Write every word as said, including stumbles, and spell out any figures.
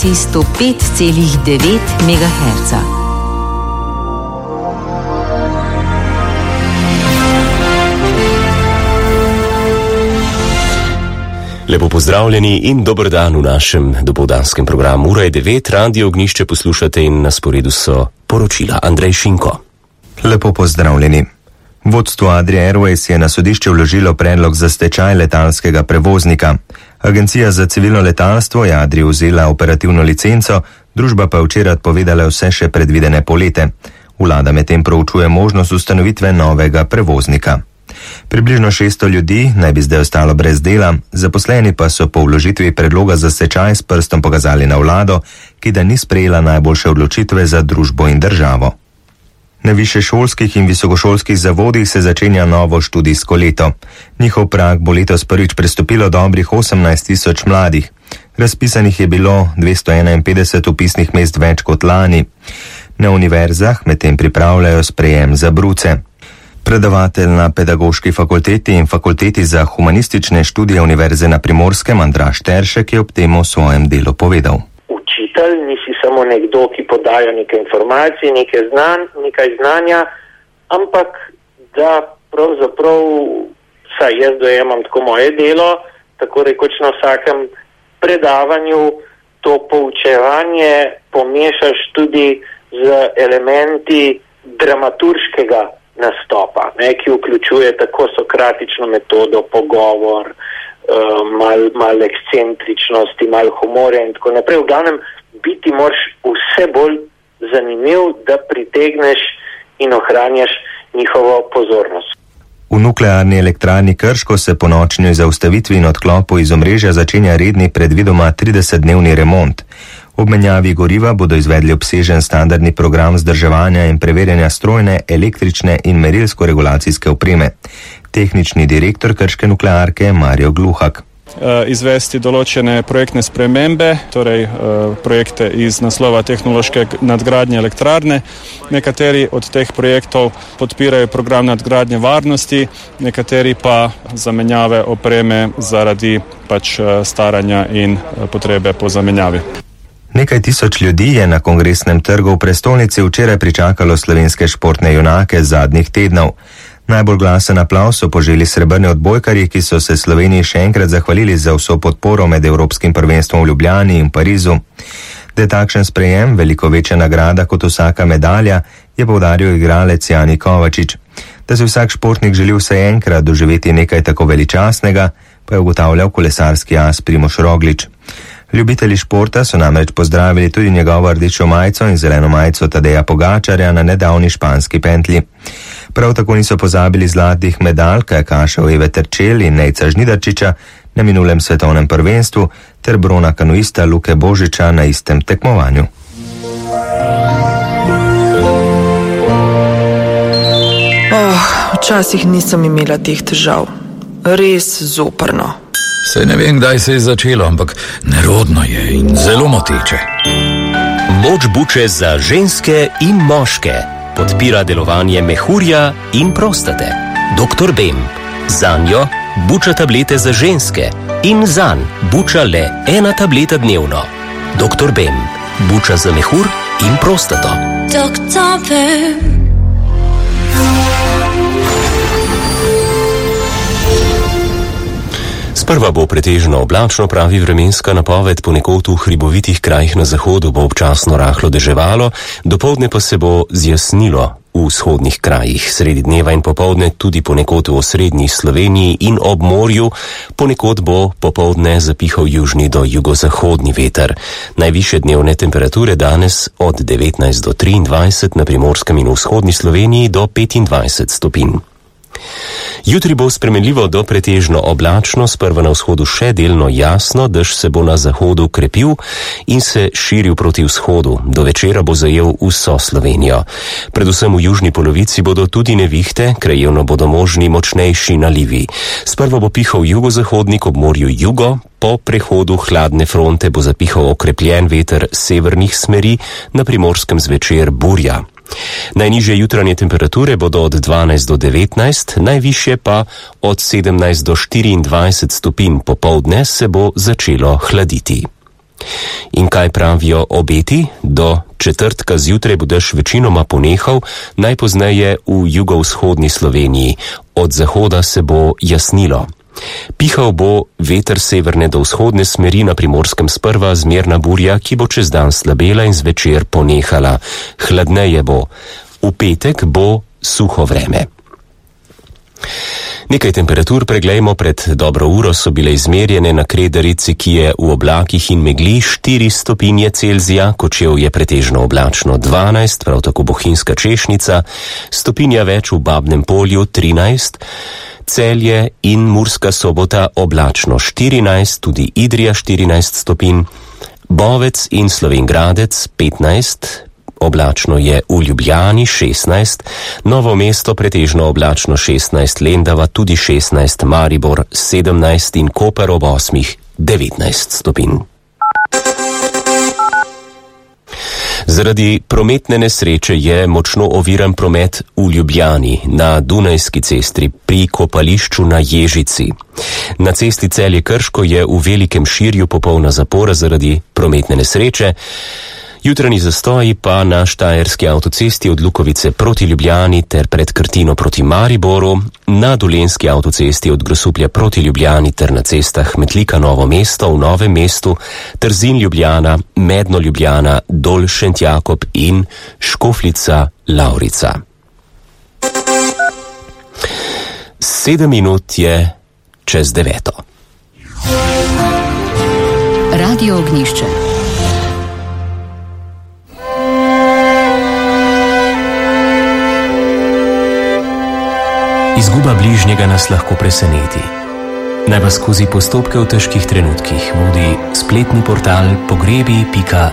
frekvenciji sto pet celih devet megaherca. Lepo pozdravljeni in dober dan v našem dopoldanskem programu. Ura je devet, Radio Ognjišče poslušate in na sporedu so poročila. Andrej Šinko. Lepo pozdravljeni. Vodstvo Adria Airways je na sodišče vložilo predlog za stečaj letalskega prevoznika. Agencija za civilno letalstvo je Adriji vzela operativno licenco, družba pa je včeraj odpovedala vse še predvidene polete. Vlada medtem proučuje možnost ustanovitve novega prevoznika. Približno šeststo ljudi naj bi zdaj ostalo brez dela, zaposleni pa so po vložitvi predloga za stečaj s prstom pokazali na vlado, ki da ni sprejela najboljše odločitve za družbo in državo. Na višješolskih in visokošolskih zavodih se začenja novo študijsko leto. Njihov prag bo letos prvič prestopilo dobrih osemnajst tisoč mladih. Razpisanih je bilo dvesto enainpetdeset vpisnih mest več kot lani. Na univerzah medtem pripravljajo sprejem za bruce. Predavatelj na Pedagoški fakulteti in Fakulteti za humanistične študije Univerze na Primorskem Andraž Teršek je ob tem v svojem delu povedal. Učitelj nisi samo nekdo, ki podaja neke informacije, neke znan, nekaj znanja, ampak da pravzaprav, saj jaz dojemam tako moje delo, tako rekoč na vsakem predavanju to poučevanje pomešaš tudi z elementi dramaturškega nastopa, ne, ki vključuje tako sokratično metodo, pogovor, uh, mal, mal ekscentričnosti, mal humorja in tako naprej. V glavnem biti moraš vse bolj zanimiv, da pritegneš in ohranjaš njihovo pozornost. V nuklearni elektrarni Krško se po nočni zaustavitvi in odklopu iz omrežja začenja redni predvidoma tridesetdnevni remont. Ob menjavi goriva bodo izvedli obsežen standardni program vzdrževanja in preverjanja strojne, električne in merilsko-regulacijske opreme. Tehnični direktor krške nuklearke Marjo Gluhak. Izvesti določene projektne spremembe, torej projekte iz naslova tehnološke nadgradnje elektrarne. Nekateri od teh projektov podpirajo program nadgradnje varnosti, nekateri pa zamenjave opreme zaradi pač staranja in potrebe po zamenjavi. Nekaj tisoč ljudi je na Kongresnem trgu v prestolnici včeraj pričakalo slovenske športne junake zadnjih tednov. Najbolj glasen aplavz so poželi srebrni odbojkarji, ki so se Sloveniji še enkrat zahvalili za vso podporo med Evropskim prvenstvom v Ljubljani in Parizu. Da je takšen sprejem veliko večja nagrada kot vsaka medalja, je poudaril igralec Jani Kovačič. Da se vsak športnik želi vsaj enkrat doživeti nekaj tako veličastnega, pa je ugotavljal kolesarski as Primož Roglič. Ljubitelji športa so namreč pozdravili tudi njegovo rdečo majico in zeleno majico Tadeja Pogačarja na nedavni španski pentlji. Prav tako niso pozabili zlatih medalj kajakašev Eve Terčel in Nejca Žnidarčiča na minulem svetovnem prvenstvu ter brona kanuista Luke Božiča na istem tekmovanju. Oh, včasih nisem imela teh težav. Res zoprno. Saj ne vem, kdaj se je začelo, ampak nerodno je in zelo moteče. Moč buče za ženske in moške. Podpira delovanje mehurja in prostate. doktor Bem. Zanjo buča tablete za ženske in zanj buča le ena tableta dnevno. doktor Bem. Buča za mehur in prostato. doktor Bem. Sprva bo pretežno oblačno, pravi vremenska napoved, ponekod v hribovitih krajih na zahodu bo občasno rahlo deževalo, dopoldne pa se bo zjasnilo v vzhodnih krajih. Sredi dneva in popoldne tudi ponekod v osrednji Sloveniji in ob morju, ponekod bo popoldne zapihal južni do jugozahodni veter. Najvišje dnevne temperature danes od devetnajst do triindvajset, na Primorskem in v vzhodni Sloveniji do petindvajset stopinj. Jutri bo spremenljivo do pretežno oblačno, sprva na vzhodu še delno jasno, dež se bo na zahodu krepil in se širil proti vzhodu. Do večera bo zajel vso Slovenijo. Predvsem v južni polovici bodo tudi nevihte, krajevno bodo možni močnejši nalivi. Sprva bo pihal jugozahodnik, ob morju jugo, po prehodu hladne fronte bo zapihal okrepljen veter severnih smeri, na Primorskem zvečer burja. Najnižje jutranje temperature bodo od dvanajst do devetnajst, najvišje pa od sedemnajst do štiriindvajset stopinj, popoldne se bo začelo hladiti. In kaj pravijo obeti? Do četrtka zjutraj bo dež večinoma ponehal, najpozneje v jugovzhodni Sloveniji. Od zahoda se bo jasnilo. Pihal bo veter severne do vzhodne smeri, na Primorskem sprva zmerna burja, ki bo čez dan slabela in zvečer ponehala. Hladneje bo. V petek bo suho vreme. Nekaj temperatur preglejmo. Pred dobro uro so bile izmerjene na Kredarici, ki je v oblakih in megli, štiri stopinje Celzija, Kočevje pretežno oblačno dvanajst, prav tako Bohinjska Češnica, stopinja več v Babnem Polju trinajst, Celje in Murska Sobota oblačno štirinajst, tudi Idrija štirinajst stopinj, Bovec in Slovenj Gradec petnajst, oblačno je v Ljubljani šestnajst, Novo mesto pretežno oblačno šestnajst, Lendava tudi šestnajst, Maribor sedemnajst in Koper ob osmih devetnajst stopinj. Zaradi prometne nesreče je močno oviran promet v Ljubljani na Dunajski cesti pri kopališču na Ježici. Na cesti Celje Krško je v Velikem Širju popolna zapora zaradi prometne nesreče. Jutranji zastoji pa na Štajerski avtocesti od Lukovice proti Ljubljani ter pred Krtino proti Mariboru, na Dolenjski avtocesti od Grosuplja proti Ljubljani ter na cestah Metlika Novo mesto v Novem mestu, Trzin Ljubljana, Medno Ljubljana, Dol Šentjakob in Škofljica Lavrica. Sedem minut je čez deveto. Radio Ognjišče. Izguba bližnjega nas lahko preseneti. Naj vas skozi postopke v težkih trenutkih vodi spletni portal pogrebi pika